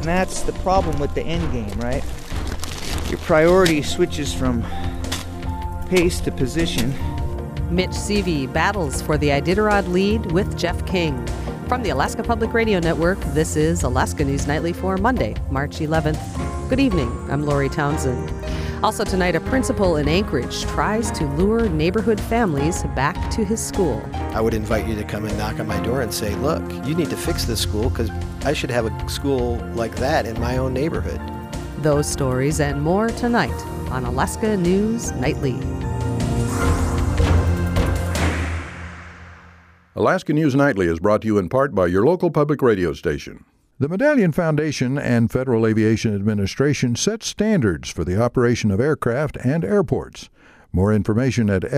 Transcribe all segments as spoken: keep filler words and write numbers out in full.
that's the problem with the end game, right? Your priority switches from pace to position. Mitch Seavey battles for the Iditarod lead with Jeff King. From the Alaska Public Radio Network, this is Alaska News Nightly for Monday, March eleventh. Good evening. I'm Lori Townsend. Also tonight, a principal in Anchorage tries to lure neighborhood families back to his school. I would invite you to come and knock on my door and say, look, you need to fix this school because I should have a school like that in my own neighborhood. Those stories and more tonight on Alaska News Nightly. Alaska News Nightly is brought to you in part by your local public radio station. The Medallion Foundation and Federal Aviation Administration set standards for the operation of aircraft and airports. More information at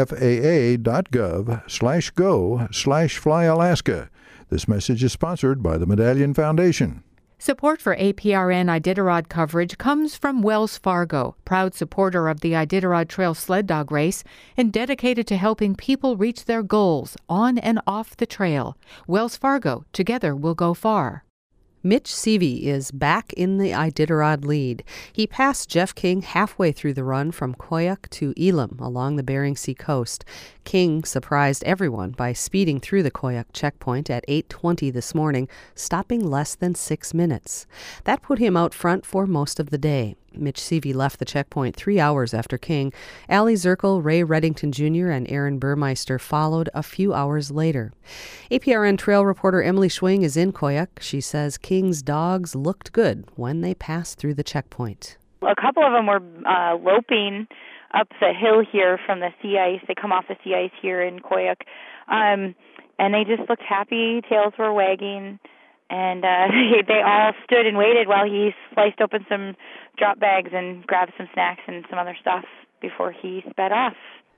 faa.gov slash go slash flyalaska. This message is sponsored by the Medallion Foundation. Support for A P R N Iditarod coverage comes from Wells Fargo, proud supporter of the Iditarod Trail Sled Dog Race and dedicated to helping people reach their goals on and off the trail. Wells Fargo, together we'll go far. Mitch Seavey is back in the Iditarod lead. He passed Jeff King halfway through the run from Koyuk to Elam along the Bering Sea coast. King surprised everyone by speeding through the Koyuk checkpoint at eight twenty this morning, stopping less than six minutes. That put him out front for most of the day. Mitch Seavey left the checkpoint three hours after King. Allie Zirkle, Ray Reddington Junior, and Aaron Burmeister followed a few hours later. A P R N trail reporter Emily Schwing is in Koyuk. She says King's dogs looked good when they passed through the checkpoint. A couple of them were uh, loping up the hill here from the sea ice. They come off the sea ice here in Koyuk, um, and they just looked happy. Tails were wagging. And uh, they all stood and waited while he sliced open some drop bags and grabbed some snacks and some other stuff before he sped off.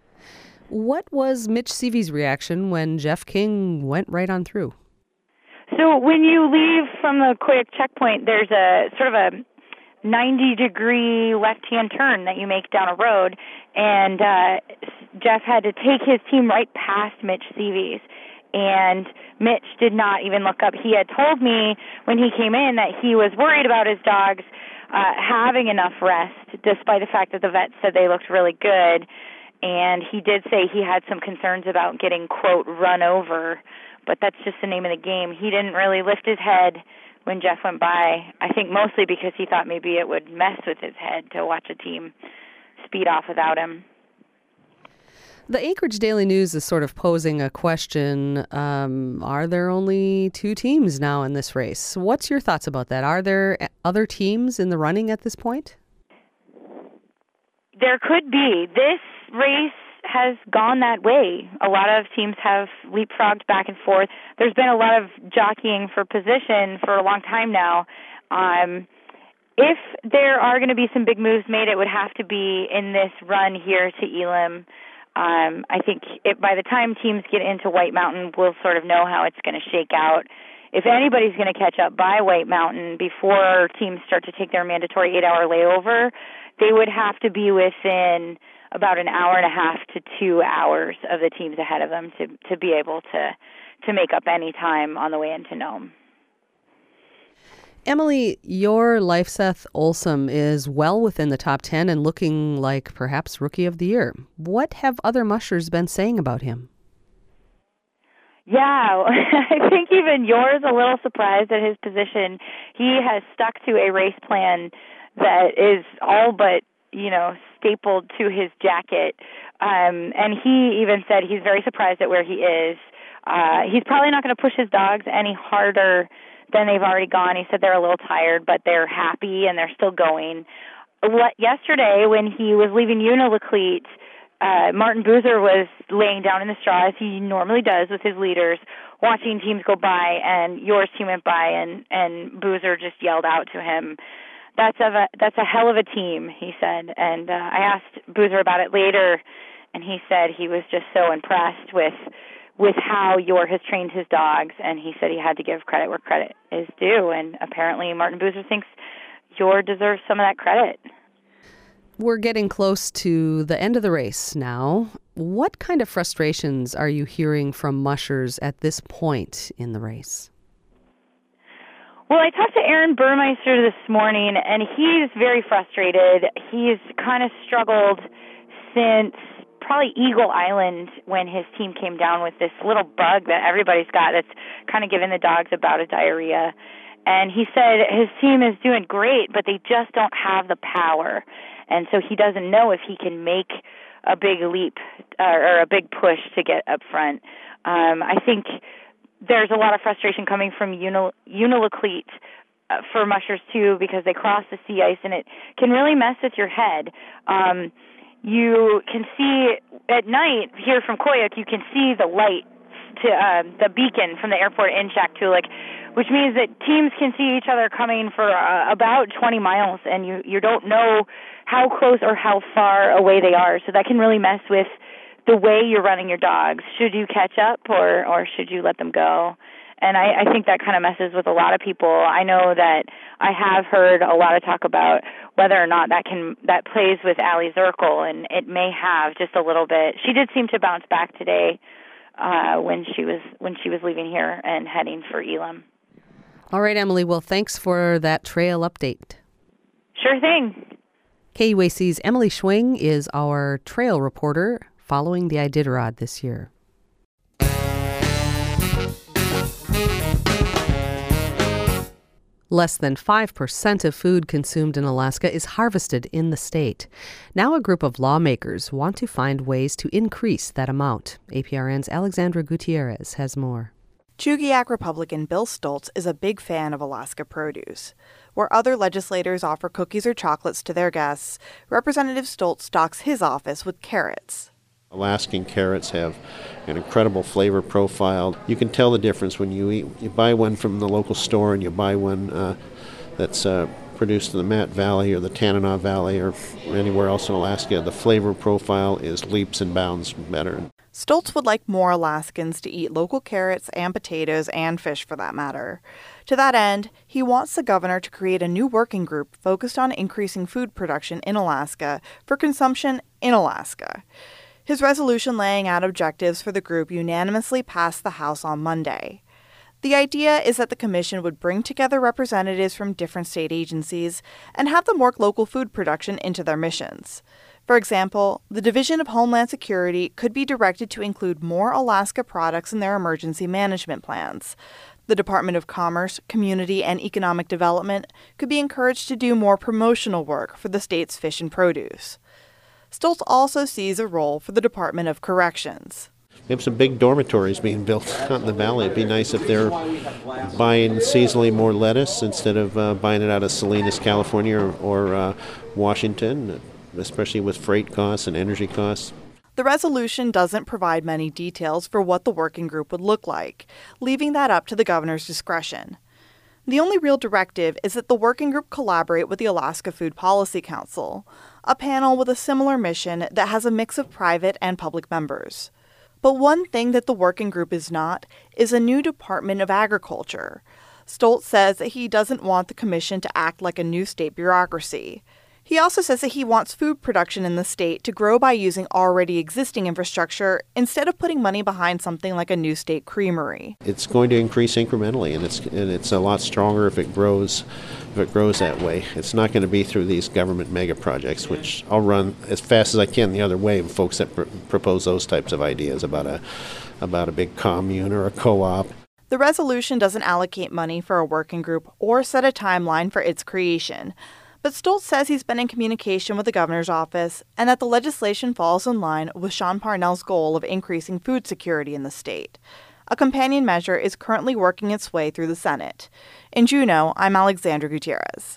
What was Mitch Seavey's reaction when Jeff King went right on through? So when you leave from the Koyuk checkpoint, there's a sort of a ninety-degree left-hand turn that you make down a road, and uh, Jeff had to take his team right past Mitch Seavey's. And Mitch did not even look up. He had told me when he came in that he was worried about his dogs uh, having enough rest, despite the fact that the vet said they looked really good. And he did say he had some concerns about getting, quote, run over. But that's just the name of the game. He didn't really lift his head when Jeff went by, I think mostly because he thought maybe it would mess with his head to watch a team speed off without him. The Anchorage Daily News is sort of posing a question. Um, are there only two teams now in this race? What's your thoughts about that? Are there other teams in the running at this point? There could be. This race has gone that way. A lot of teams have leapfrogged back and forth. There's been a lot of jockeying for position for a long time now. Um, if there are going to be some big moves made, it would have to be in this run here to Elam. Um, I think it, by the time teams get into White Mountain, we'll sort of know how it's going to shake out. If anybody's going to catch up by White Mountain before teams start to take their mandatory eight-hour layover, they would have to be within about an hour and a half to two hours of the teams ahead of them to, to be able to, to make up any time on the way into Nome. Emily, your Leifseth Olsum is well within the top ten and looking like perhaps Rookie of the Year. What have other mushers been saying about him? Yeah, I think even yours a little surprised at his position. He has stuck to a race plan that is all but, you know, stapled to his jacket. Um, and he even said he's very surprised at where he is. Uh, he's probably not going to push his dogs any harder than they've already gone. He said they're a little tired, but they're happy and they're still going. Yesterday, when he was leaving Unalakleet, uh, Martin Boozer was laying down in the straw, as he normally does with his leaders, watching teams go by, and yours team went by, and, and Boozer just yelled out to him, that's a, that's a hell of a team, he said. And uh, I asked Boozer about it later, and he said he was just so impressed with with how Yor has trained his dogs, and he said he had to give credit where credit is due, and apparently Martin Boozer thinks Yor deserves some of that credit. We're getting close to the end of the race now. What kind of frustrations are you hearing from mushers at this point in the race? Well, I talked to Aaron Burmeister this morning, and he's very frustrated. He's kind of struggled since probably Eagle Island when his team came down with this little bug that everybody's got that's kind of giving the dogs a bout of diarrhea. And he said his team is doing great, but they just don't have the power. And so he doesn't know if he can make a big leap uh, or a big push to get up front. Um, I think there's a lot of frustration coming from Unil- Unalakleet uh, for mushers, too, because they cross the sea ice, and it can really mess with your head. Um, you can see at night here from Koyuk, you can see the light, to uh, the beacon from the airport in Shaktoolik, which means that teams can see each other coming for uh, about twenty miles, and you, you don't know how close or how far away they are. So that can really mess with the way you're running your dogs. Should you catch up or, or should you let them go? And I, I think that kind of messes with a lot of people. I know that I have heard a lot of talk about whether or not that can that plays with Allie Zirkle, and it may have just a little bit. She did seem to bounce back today uh, when she was when she was leaving here and heading for Elam. All right, Emily. Well, thanks for that trail update. Sure thing. K U A C's Emily Schwing is our trail reporter following the Iditarod this year. Less than five percent of food consumed in Alaska is harvested in the state. Now a group of lawmakers want to find ways to increase that amount. A P R N's Alexandra Gutierrez has more. Chugiak Republican Bill Stoltz is a big fan of Alaska produce. Where other legislators offer cookies or chocolates to their guests, Representative Stoltz stocks his office with carrots. Alaskan carrots have an incredible flavor profile. You can tell the difference when you eat. You buy one from the local store and you buy one uh, that's uh, produced in the Matt Valley or the Tanana Valley or anywhere else in Alaska. The flavor profile is leaps and bounds better. Stoltz would like more Alaskans to eat local carrots and potatoes and fish for that matter. To that end, he wants the governor to create a new working group focused on increasing food production in Alaska for consumption in Alaska. His resolution laying out objectives for the group unanimously passed the House on Monday. The idea is that the commission would bring together representatives from different state agencies and have them work local food production into their missions. For example, the Division of Homeland Security could be directed to include more Alaska products in their emergency management plans. The Department of Commerce, Community, and Economic Development could be encouraged to do more promotional work for the state's fish and produce. Stoltz also sees a role for the Department of Corrections. We have some big dormitories being built out in the valley. It'd be nice if they're buying seasonally more lettuce instead of uh, buying it out of Salinas, California, or, or uh, Washington, especially with freight costs and energy costs. The resolution doesn't provide many details for what the working group would look like, leaving that up to the governor's discretion. The only real directive is that the working group collaborate with the Alaska Food Policy Council, a panel with a similar mission that has a mix of private and public members. But one thing that the working group is not is a new Department of Agriculture. Stoltz says that he doesn't want the commission to act like a new state bureaucracy. He also says that he wants food production in the state to grow by using already existing infrastructure instead of putting money behind something like a new state creamery. It's going to increase incrementally, and it's and it's a lot stronger if it grows if it grows that way. It's not going to be through these government mega projects, which I'll run as fast as I can the other way with folks that pr- propose those types of ideas about a about a big commune or a co-op. The resolution doesn't allocate money for a working group or set a timeline for its creation. But Stoltz says he's been in communication with the governor's office and that the legislation falls in line with Sean Parnell's goal of increasing food security in the state. A companion measure is currently working its way through the Senate. In Juneau, I'm Alexandra Gutierrez.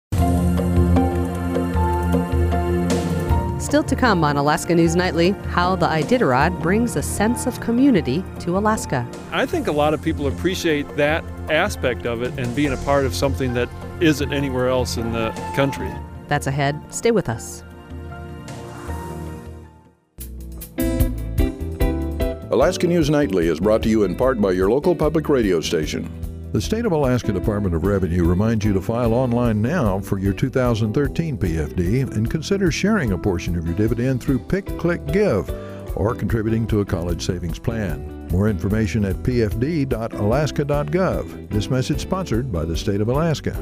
Still to come on Alaska News Nightly, how the Iditarod brings a sense of community to Alaska. I think a lot of people appreciate that aspect of it and being a part of something that isn't anywhere else in the country. That's ahead. Stay with us. Alaska News Nightly is brought to you in part by your local public radio station. The State of Alaska Department of Revenue reminds you to file online now for your two thousand thirteen P F D and consider sharing a portion of your dividend through Pick Click Give. or contributing to a college savings plan. More information at p f d dot alaska dot gov. This message sponsored by the state of Alaska.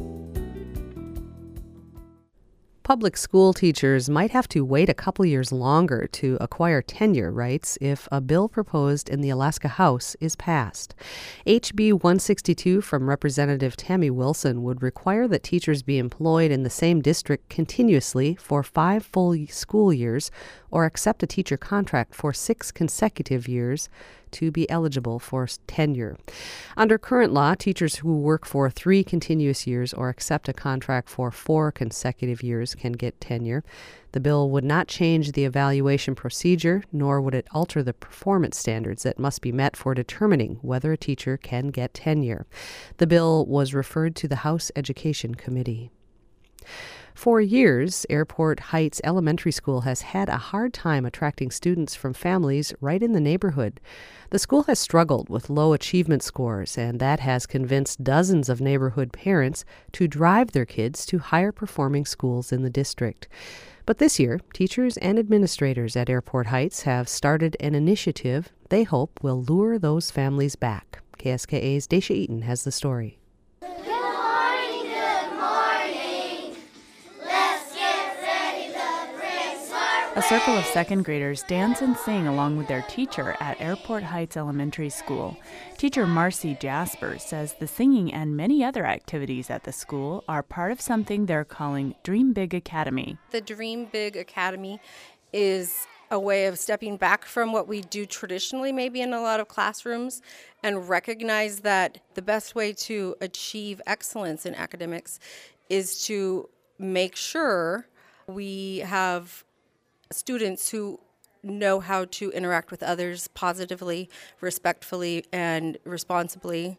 Public school teachers might have to wait a couple years longer to acquire tenure rights if a bill proposed in the Alaska House is passed. H B one sixty-two from Representative Tammy Wilson would require that teachers be employed in the same district continuously for five full school years or accept a teacher contract for six consecutive years to be eligible for tenure. Under current law, teachers who work for three continuous years or accept a contract for four consecutive years can get tenure. The bill would not change the evaluation procedure, nor would it alter the performance standards that must be met for determining whether a teacher can get tenure. The bill was referred to the House Education Committee. For years, Airport Heights Elementary School has had a hard time attracting students from families right in the neighborhood. The school has struggled with low achievement scores, and that has convinced dozens of neighborhood parents to drive their kids to higher-performing schools in the district. But this year, teachers and administrators at Airport Heights have started an initiative they hope will lure those families back. K S K A's Daisha Eaton has the story. A circle of second graders dance and sing along with their teacher at Airport Heights Elementary School. Teacher Marcy Jasper says the singing and many other activities at the school are part of something they're calling Dream Big Academy. The Dream Big Academy is a way of stepping back from what we do traditionally, maybe in a lot of classrooms, and recognize that the best way to achieve excellence in academics is to make sure we have students who know how to interact with others positively, respectfully, and responsibly,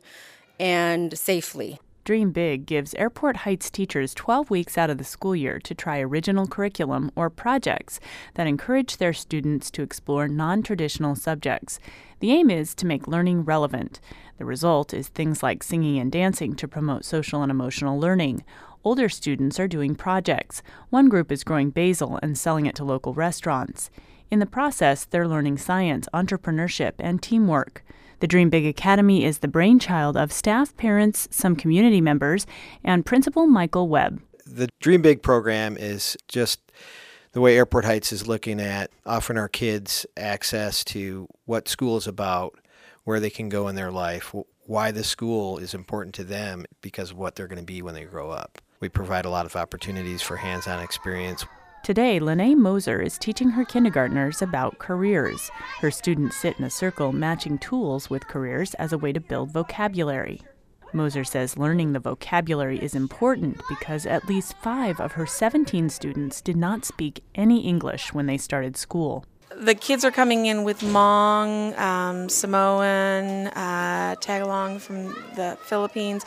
and safely. Dream Big gives Airport Heights teachers twelve weeks out of the school year to try original curriculum or projects that encourage their students to explore non-traditional subjects. The aim is to make learning relevant. The result is things like singing and dancing to promote social and emotional learning. Older students are doing projects. One group is growing basil and selling it to local restaurants. In the process, they're learning science, entrepreneurship, and teamwork. The Dream Big Academy is the brainchild of staff, parents, some community members, and Principal Michael Webb. The Dream Big program is just the way Airport Heights is looking at offering our kids access to what school is about, where they can go in their life, why the school is important to them because of what they're going to be when they grow up. We provide a lot of opportunities for hands-on experience. Today, Lene Moser is teaching her kindergartners about careers. Her students sit in a circle matching tools with careers as a way to build vocabulary. Moser says learning the vocabulary is important because at least five of her seventeen students did not speak any English when they started school. The kids are coming in with Hmong, um, Samoan, uh, Tagalong from the Philippines,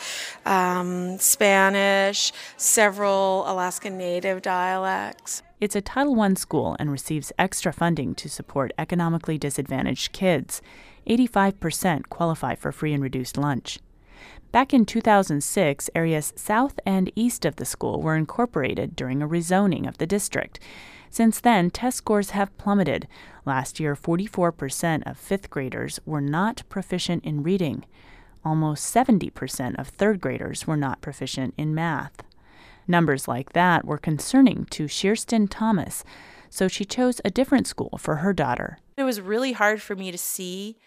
um, Spanish, several Alaska Native dialects. It's a Title one school and receives extra funding to support economically disadvantaged kids. eighty-five percent qualify for free and reduced lunch. Back in two thousand six, areas south and east of the school were incorporated during a rezoning of the district. Since then, test scores have plummeted. Last year, forty-four percent of fifth graders were not proficient in reading. Almost seventy percent of third graders were not proficient in math. Numbers like that were concerning to Shearston Thomas, so she chose a different school for her daughter. It was really hard for me to see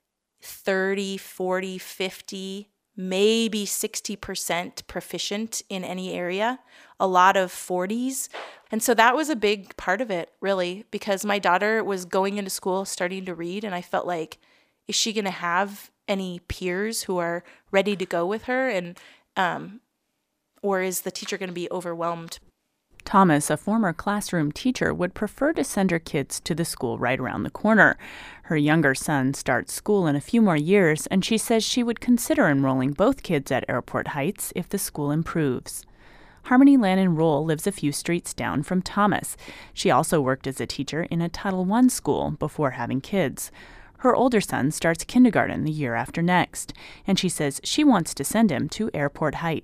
thirty, forty, fifty, maybe sixty percent proficient in any area, a lot of forties. And so that was a big part of it, really, because my daughter was going into school starting to read, and I felt like, is she going to have any peers who are ready to go with her? And um, or is the teacher going to be overwhelmed? Thomas, a former classroom teacher, would prefer to send her kids to the school right around the corner. Her younger son starts school in a few more years, and she says she would consider enrolling both kids at Airport Heights if the school improves. Harmony Lannon Roll lives a few streets down from Thomas. She also worked as a teacher in a Title one school before having kids. Her older son starts kindergarten the year after next, and she says she wants to send him to Airport Heights.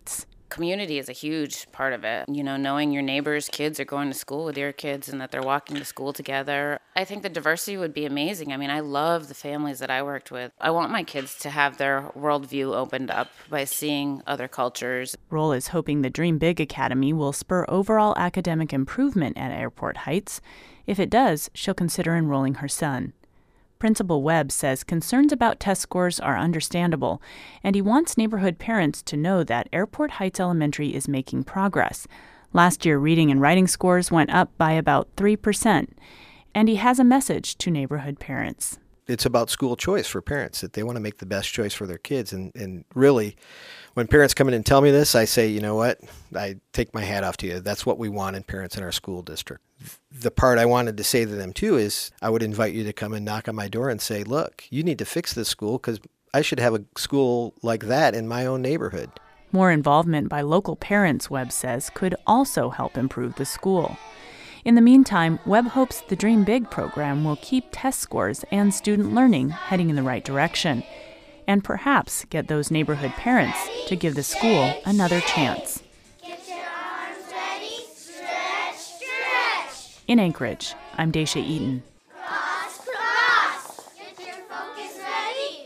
Community is a huge part of it. You know, knowing your neighbors' kids are going to school with your kids and that they're walking to school together. I think the diversity would be amazing. I mean, I love the families that I worked with. I want my kids to have their worldview opened up by seeing other cultures. Rohl is hoping the Dream Big Academy will spur overall academic improvement at Airport Heights. If it does, she'll consider enrolling her son. Principal Webb says concerns about test scores are understandable, and he wants neighborhood parents to know that Airport Heights Elementary is making progress. Last year, reading and writing scores went up by about three percent, and he has a message to neighborhood parents. It's about school choice for parents, that they want to make the best choice for their kids. And, and really, when parents come in and tell me this, I say, you know what, I take my hat off to you. That's what we want in parents in our school district. The part I wanted to say to them, too, is I would invite you to come and knock on my door and say, look, you need to fix this school because I should have a school like that in my own neighborhood. More involvement by local parents, Webb says, could also help improve the school. In the meantime, Webb hopes the Dream Big program will keep test scores and student learning heading in the right direction, and perhaps get those neighborhood parents to give the school another chance. Get your arms ready, stretch, stretch. In Anchorage, I'm Daisha Eaton. Cross, cross. Get your focus ready.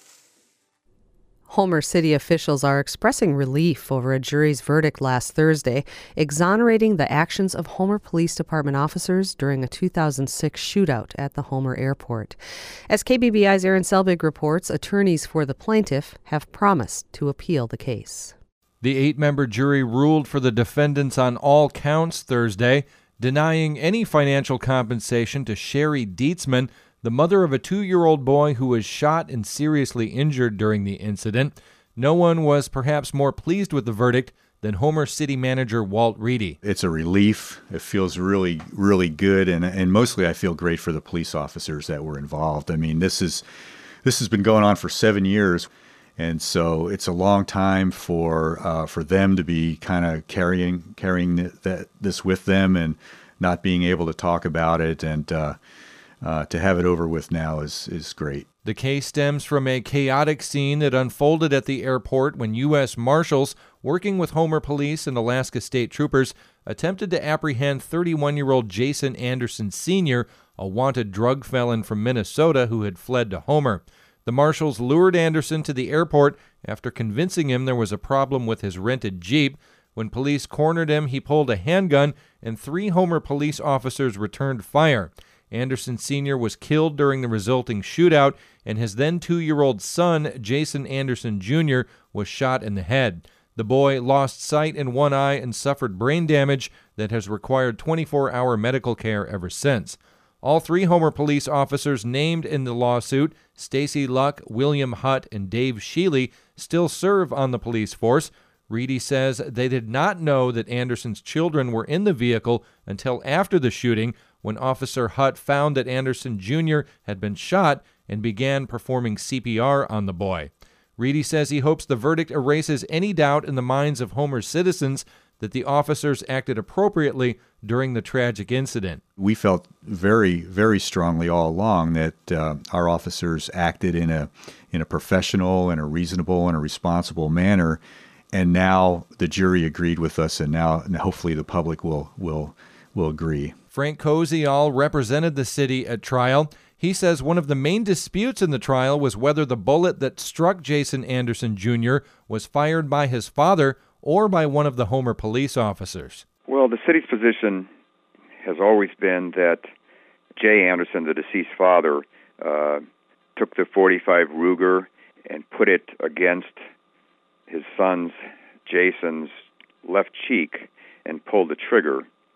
Homer City officials are expressing relief over a jury's verdict last Thursday, exonerating the actions of Homer Police Department officers during a two thousand six shootout at the Homer Airport. As K B B I's Aaron Selbig reports, attorneys for the plaintiff have promised to appeal the case. The eight-member jury ruled for the defendants on all counts Thursday, denying any financial compensation to Sherry Dietzman, the mother of a two-year-old boy who was shot and seriously injured during the incident. No one was perhaps more pleased with the verdict than Homer City Manager Walt Reedy. It's a relief. It feels really, really good, and and mostly I feel great for the police officers that were involved. I mean, this is this has been going on for seven years, and so it's a long time for uh, for them to be kind of carrying carrying that this with them and not being able to talk about it, and uh, Uh, to have it over with now is, is great. The case stems from a chaotic scene that unfolded at the airport when U S Marshals, working with Homer Police and Alaska State Troopers, attempted to apprehend thirty-one-year-old Jason Anderson Senior, a wanted drug felon from Minnesota who had fled to Homer. The Marshals lured Anderson to the airport after convincing him there was a problem with his rented Jeep. When police cornered him, he pulled a handgun, and three Homer police officers returned fire. Anderson Senior was killed during the resulting shootout, and his then two-year-old son, Jason Anderson Junior, was shot in the head. The boy lost sight in one eye and suffered brain damage that has required twenty-four hour medical care ever since. All three Homer police officers named in the lawsuit, Stacy Luck, William Hutt, and Dave Sheely, still serve on the police force. Reedy says they did not know that Anderson's children were in the vehicle until after the shooting, when Officer Hutt found that Anderson Junior had been shot and began performing C P R on the boy. Reedy says he hopes the verdict erases any doubt in the minds of Homer's citizens that the officers acted appropriately during the tragic incident. We felt very, very strongly all along that uh, our officers acted in a in a professional and a reasonable and a responsible manner, and now the jury agreed with us, and now and hopefully the public will will will agree. Frank Koziol represented the city at trial. He says one of the main disputes in the trial was whether the bullet that struck Jason Anderson Junior was fired by his father or by one of the Homer police officers. Well, the city's position has always been that Jay Anderson, the deceased father, uh, took the forty-five Ruger and put it against his son's, Jason's, left cheek and pulled the trigger,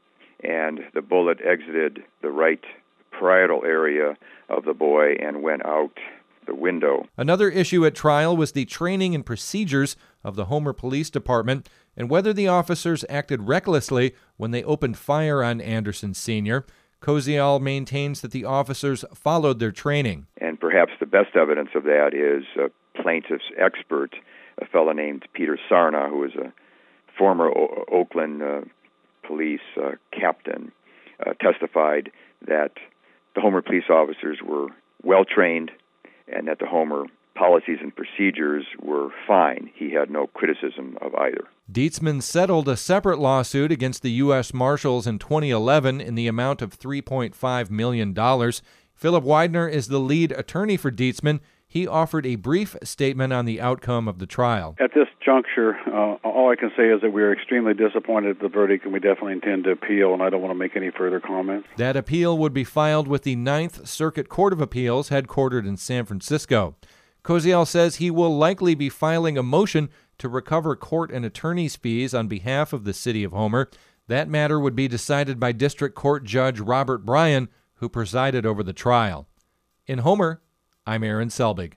and the bullet exited the right parietal area of the boy and went out the window. Another issue at trial was the training and procedures of the Homer Police Department and whether the officers acted recklessly when they opened fire on Anderson Senior Koziol maintains that the officers followed their training. And perhaps the best evidence of that is a plaintiff's expert, a fellow named Peter Sarna, who was a former o- Oakland uh, police uh, captain, uh, testified that the Homer police officers were well trained and that the Homer policies and procedures were fine. He had no criticism of either. Dietzman settled a separate lawsuit against the U S Marshals in twenty eleven in the amount of three point five million dollars. Philip Widener is the lead attorney for Dietzman. He offered a brief statement on the outcome of the trial. At this juncture, uh, all I can say is that we are extremely disappointed at the verdict, and we definitely intend to appeal, and I don't want to make any further comments. That appeal would be filed with the Ninth Circuit Court of Appeals, headquartered in San Francisco. Koziel says he will likely be filing a motion to recover court and attorney's fees on behalf of the city of Homer. That matter would be decided by District Court Judge Robert Bryan, who presided over the trial. In Homer, I'm Aaron Selbig.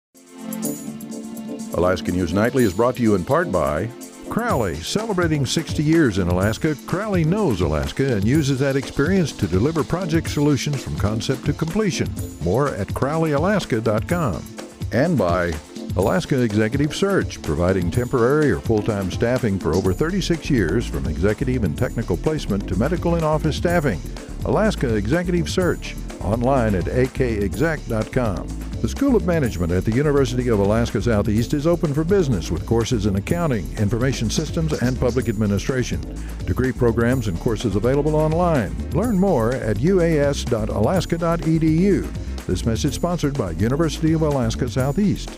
Alaska News Nightly is brought to you in part by Crowley. Celebrating sixty years in Alaska, Crowley knows Alaska and uses that experience to deliver project solutions from concept to completion. More at crowley alaska dot com. And by Alaska Executive Search, providing temporary or full-time staffing for over thirty-six years, from executive and technical placement to medical and office staffing. Alaska Executive Search, online at a k exec dot com. The School of Management at the University of Alaska Southeast is open for business with courses in accounting, information systems, and public administration. Degree programs and courses available online. Learn more at u a s dot alaska dot e d u. This message sponsored by University of Alaska Southeast.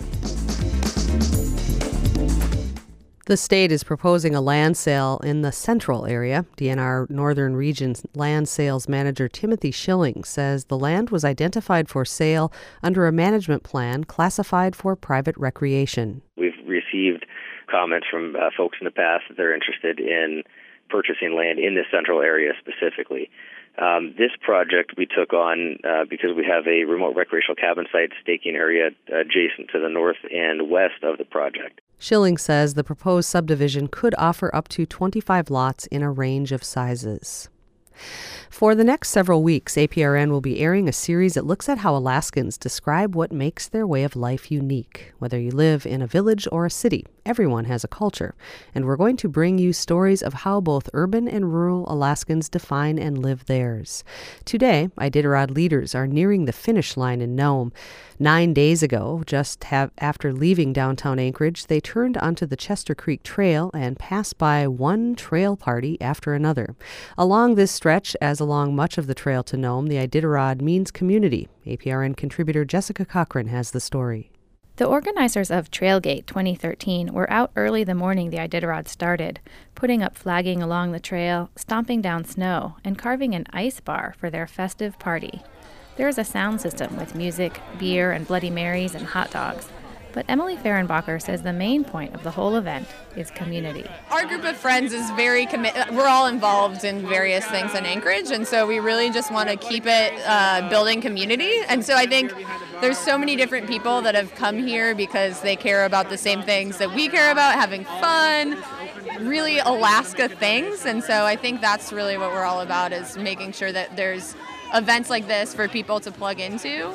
The state is proposing a land sale in the central area. D N R Northern Region's land sales manager Timothy Schilling says the land was identified for sale under a management plan classified for private recreation. We've received comments from uh, folks in the past that they're interested in purchasing land in this central area specifically. Um, this project we took on uh, because we have a remote recreational cabin site staking area adjacent to the north and west of the project. Schilling says the proposed subdivision could offer up to twenty-five lots in a range of sizes. For the next several weeks, A P R N will be airing a series that looks at how Alaskans describe what makes their way of life unique. Whether you live in a village or a city, everyone has a culture, and we're going to bring you stories of how both urban and rural Alaskans define and live theirs. Today, Iditarod leaders are nearing the finish line in Nome. Nine days ago, just have, after leaving downtown Anchorage, they turned onto the Chester Creek Trail and passed by one trail party after another. Along this stretch, as along much of the trail to Nome, the Iditarod means community. A P R N contributor Jessica Cochran has the story. The organizers of Trailgate twenty thirteen were out early the morning the Iditarod started, putting up flagging along the trail, stomping down snow, and carving an ice bar for their festive party. There is a sound system with music, beer, and Bloody Marys and hot dogs. But Emily Fehrenbacher says the main point of the whole event is community. Our group of friends is very committed. We're all involved in various things in Anchorage, and so we really just want to keep it uh, building community. And so I think there's so many different people that have come here because they care about the same things that we care about, having fun, really Alaska things. And so I think that's really what we're all about, is making sure that there's events like this for people to plug into.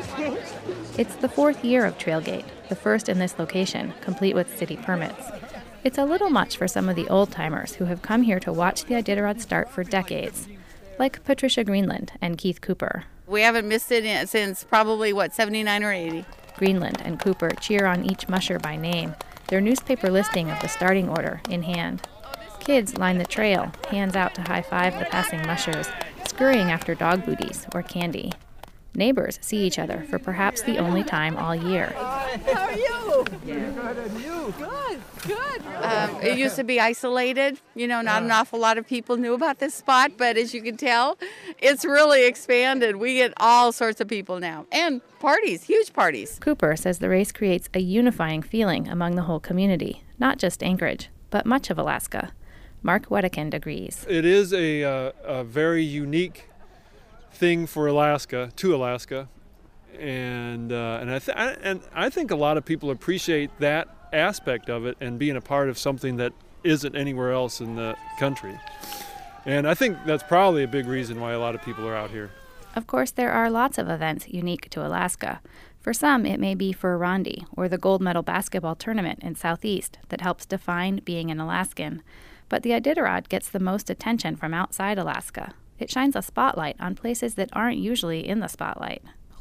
It's the fourth year of Trailgate, the first in this location, complete with city permits. It's a little much for some of the old-timers who have come here to watch the Iditarod start for decades, like Patricia Greenland and Keith Cooper. We haven't missed it since probably, what, seventy-nine or eighty. Greenland and Cooper cheer on each musher by name, their newspaper listing of the starting order in hand. Kids line the trail, hands out to high-five the passing mushers, scurrying after dog booties or candy. Neighbors see each other for perhaps the only time all year. How are you? Good, and you? Good, good. Um, it used to be isolated. You know, not an awful lot of people knew about this spot, but as you can tell, it's really expanded. We get all sorts of people now. And parties, huge parties. Cooper says the race creates a unifying feeling among the whole community, not just Anchorage, but much of Alaska. Mark Wedekind agrees. It is a, uh, a very unique thing for Alaska, to Alaska, and uh, and I th- I, and I think a lot of people appreciate that aspect of it and being a part of something that isn't anywhere else in the country. And I think that's probably a big reason why a lot of people are out here. Of course, there are lots of events unique to Alaska. For some, it may be Furruwandi or the gold medal basketball tournament in Southeast that helps define being an Alaskan. But the Iditarod gets the most attention from outside Alaska. It shines a spotlight on places that aren't usually in the spotlight,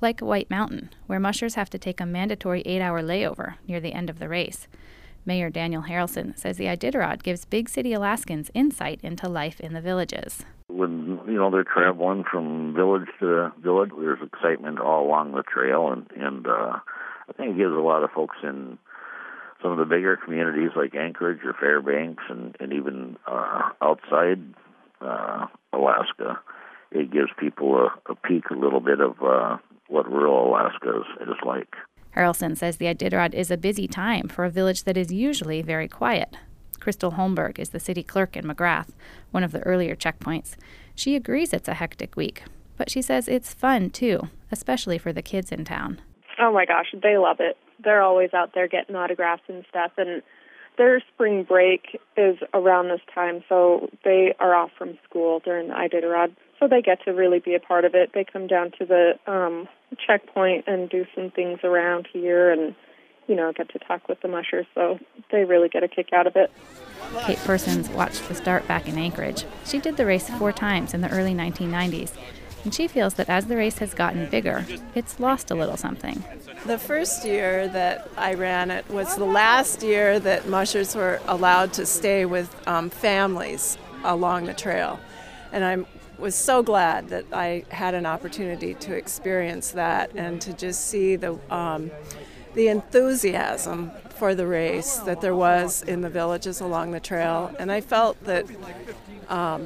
like White Mountain, where mushers have to take a mandatory eight-hour layover near the end of the race. Mayor Daniel Harrelson says the Iditarod gives big city Alaskans insight into life in the villages. When, you know, they're traveling from village to village, there's excitement all along the trail, and, and uh, I think it gives a lot of folks in some of the bigger communities like Anchorage or Fairbanks and, and even uh, outside uh, Alaska, it gives people a, a peek, a little bit of uh, what rural Alaska is, is like. Harrelson says the Iditarod is a busy time for a village that is usually very quiet. Crystal Holmberg is the city clerk in McGrath, one of the earlier checkpoints. She agrees it's a hectic week, but she says it's fun too, especially for the kids in town. Oh my gosh, they love it. They're always out there getting autographs and stuff, and their spring break is around this time, so they are off from school during the Iditarod, so they get to really be a part of it. They come down to the um, checkpoint and do some things around here and, you know, get to talk with the mushers, so they really get a kick out of it. Kate Persons watched the start back in Anchorage. She did the race four times in the early nineteen nineties, and she feels that as the race has gotten bigger, it's lost a little something. The first year that I ran it was the last year that mushers were allowed to stay with um, families along the trail, and I was so glad that I had an opportunity to experience that and to just see the um, the enthusiasm for the race that there was in the villages along the trail. And I felt that um,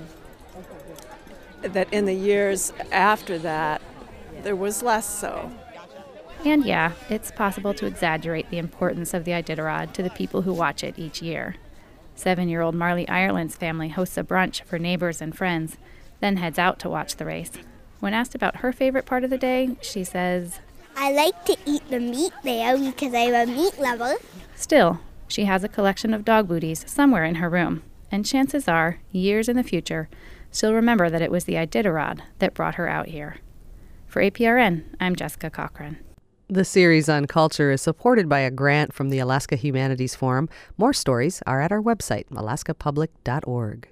that in the years after that, there was less so. And yeah, it's possible to exaggerate the importance of the Iditarod to the people who watch it each year. Seven-year-old Marley Ireland's family hosts a brunch for neighbors and friends, then heads out to watch the race. When asked about her favorite part of the day, she says, I like to eat the meat there because I'm a meat lover. Still, she has a collection of dog booties somewhere in her room, and chances are, years in the future, she'll remember that it was the Iditarod that brought her out here. For A P R N, I'm Jessica Cochran. The series on culture is supported by a grant from the Alaska Humanities Forum. More stories are at our website, alaska public dot org.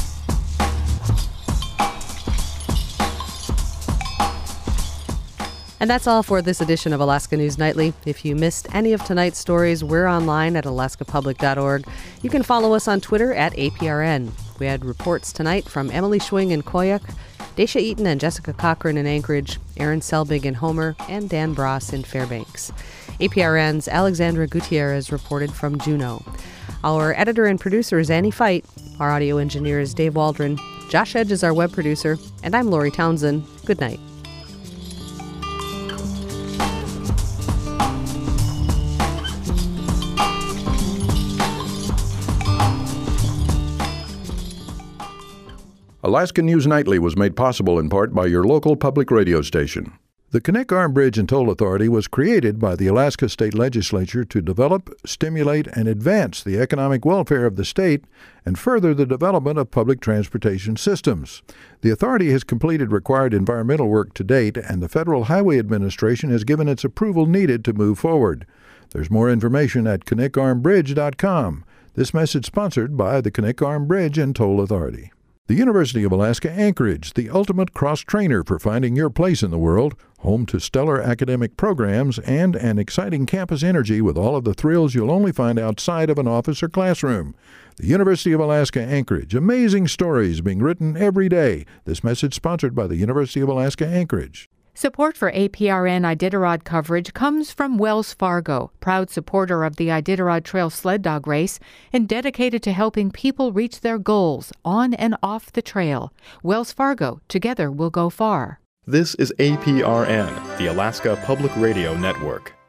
And that's all for this edition of Alaska News Nightly. If you missed any of tonight's stories, we're online at alaska public dot org. You can follow us on Twitter at A P R N. We had reports tonight from Emily Schwing in Koyuk, Daisha Eaton and Jessica Cochran in Anchorage, Aaron Selbig in Homer, and Dan Bross in Fairbanks. A P R N's Alexandra Gutierrez reported from Juneau. Our editor and producer is Annie Fight. Our audio engineer is Dave Waldron. Josh Edge is our web producer. And I'm Lori Townsend. Good night. Alaska News Nightly was made possible in part by your local public radio station. The Knik Arm Bridge and Toll Authority was created by the Alaska State Legislature to develop, stimulate, and advance the economic welfare of the state and further the development of public transportation systems. The authority has completed required environmental work to date, and the Federal Highway Administration has given its approval needed to move forward. There's more information at knik arm bridge dot com. This message sponsored by the Knik Arm Bridge and Toll Authority. The University of Alaska Anchorage, the ultimate cross-trainer for finding your place in the world, home to stellar academic programs and an exciting campus energy with all of the thrills you'll only find outside of an office or classroom. The University of Alaska Anchorage, amazing stories being written every day. This message sponsored by the University of Alaska Anchorage. Support for A P R N Iditarod coverage comes from Wells Fargo, proud supporter of the Iditarod Trail Sled Dog Race and dedicated to helping people reach their goals on and off the trail. Wells Fargo, together we'll go far. This is A P R N, the Alaska Public Radio Network.